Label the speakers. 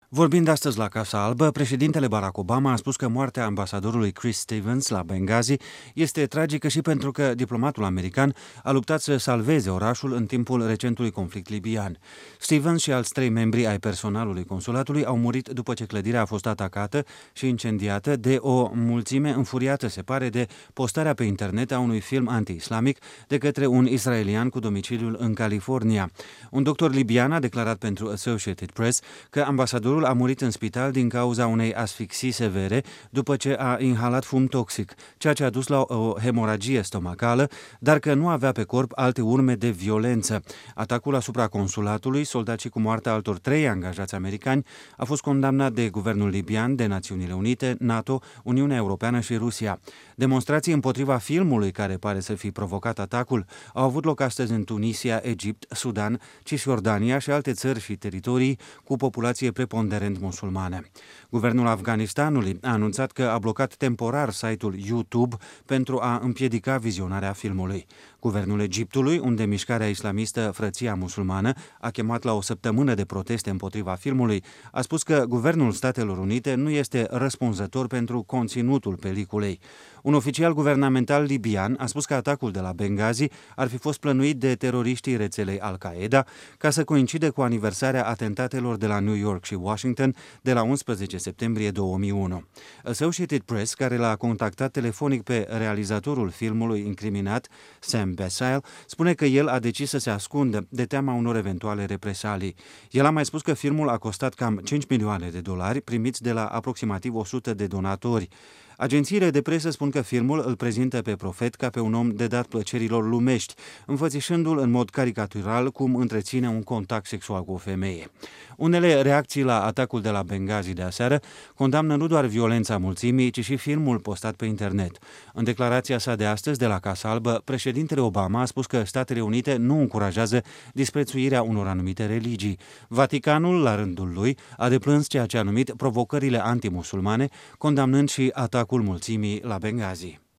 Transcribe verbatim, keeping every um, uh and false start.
Speaker 1: Vorbind astăzi la Casa Albă, președintele Barack Obama a spus că moartea ambasadorului Chris Stevens la Benghazi este tragică și pentru că diplomatul american a luptat să salveze orașul în timpul recentului conflict libian. Stevens și alți trei membri ai personalului consulatului au murit după ce clădirea a fost atacată și incendiată de o mulțime înfuriată, se pare, de postarea pe internet a unui film anti-islamic de către un israelian cu domiciliul în California. Un doctor libian a declarat pentru Associated Press că ambasadorul a murit în spital din cauza unei asfixii severe după ce a inhalat fum toxic, ceea ce a dus la o hemoragie stomacală, dar că nu avea pe corp alte urme de violență. Atacul asupra consulatului, soldat și cu moartea altor trei angajați americani, a fost condamnat de guvernul libian, de Națiunile Unite, NATO, Uniunea Europeană și Rusia. Demonstrații împotriva filmului care pare să fi provocat atacul au avut loc astăzi în Tunisia, Egipt, Sudan, Cisjordania și alte țări și teritorii cu populație preponderentă musulmane. Guvernul Afganistanului a anunțat că a blocat temporar site-ul YouTube pentru a împiedica vizionarea filmului. Guvernul Egiptului, unde mișcarea islamistă Frăția Musulmană a chemat la o săptămână de proteste împotriva filmului, a spus că Guvernul Statelor Unite nu este răspunzător pentru conținutul peliculei. Un oficial guvernamental libian a spus că atacul de la Benghazi ar fi fost plănuit de teroriștii rețelei Al-Qaeda ca să coincide cu aniversarea atentatelor de la New York și Washington de la unsprezece septembrie două mii unu. Associated Press, care l-a contactat telefonic pe realizatorul filmului incriminat, Sam Basile, spune că el a decis să se ascundă de teama unor eventuale represalii. El a mai spus că filmul a costat cam cinci milioane de dolari primiți de la aproximativ o sută de donatori. Agențiile de presă spun că filmul îl prezintă pe profet ca pe un om de dat plăcerilor lumești, înfățișându-l în mod caricatural cum întreține un contact sexual cu o femeie. Unele reacții la atacul de la Benghazi de aseară condamnă nu doar violența mulțimii, ci și filmul postat pe internet. În declarația sa de astăzi de la Casa Albă, președintele Obama a spus că Statele Unite nu încurajează disprețuirea unor anumite religii. Vaticanul, la rândul lui, a deplâns ceea ce a numit provocările antimusulmane, condamnând și atacul mulțimii la Benghazi.